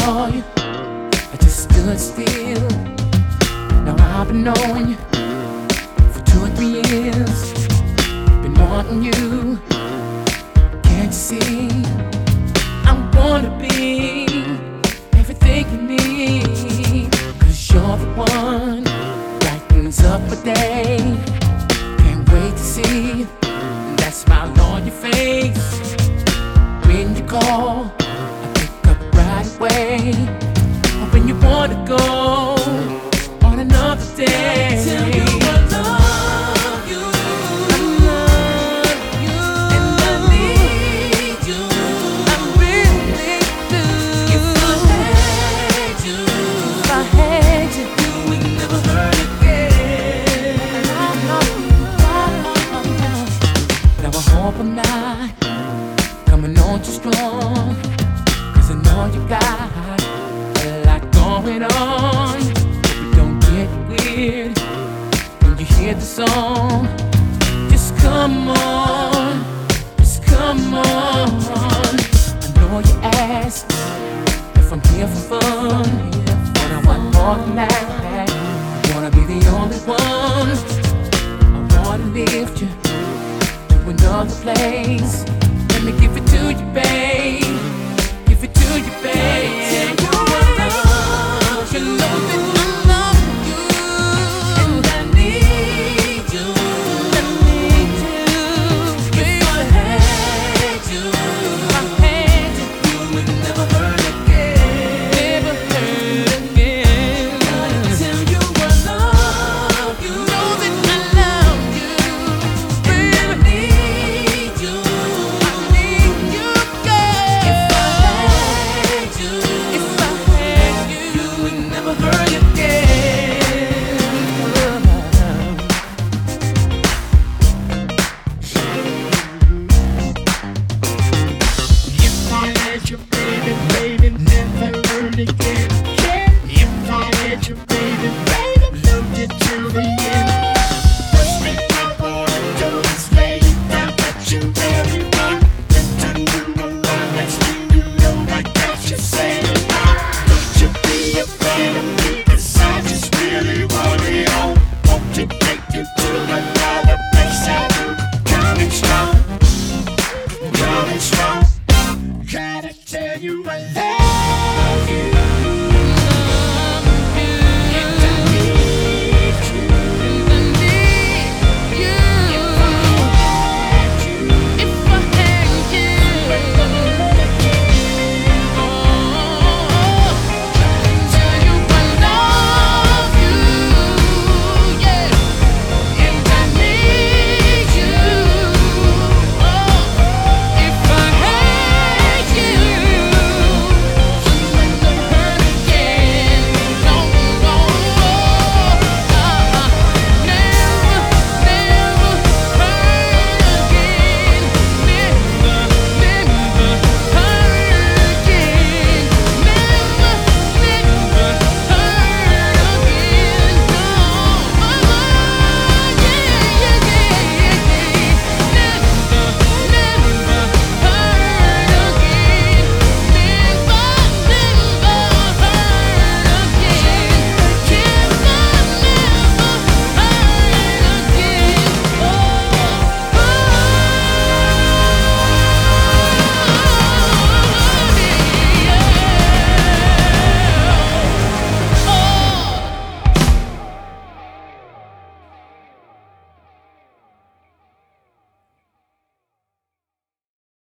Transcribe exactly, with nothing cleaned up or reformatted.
saw you, I just stood still. Now I've been knowing you for two or three years. Been wanting you, can't you see? I wanna be everything you need, 'cause you're the one brightens up a day. Can't wait to see that smile on your face. When you call, I pick up right away. When you wanna go on another day, tell you I love you, I love you, and I need you, I really do. If I had you, if I had you, you would never hurt again. No, no, no, no. Now I hope I'm not coming on too strong, 'cause I know you got a lot going on. Hope you don't get weird when you hear the song. Just come on, just come on. I know you asked if I'm here for fun, but I want more than that. I wanna be the only one. I wanna lift you to another place. Let me give it to you, babe. Give it to you, babe. Tell you I love you, know that I love you, and I need you, I need you. If I had you, if I had you, you would never hurt again, never hurt again. Tell you I love you, know that I love you, baby. I need you. Coming strong, coming strong.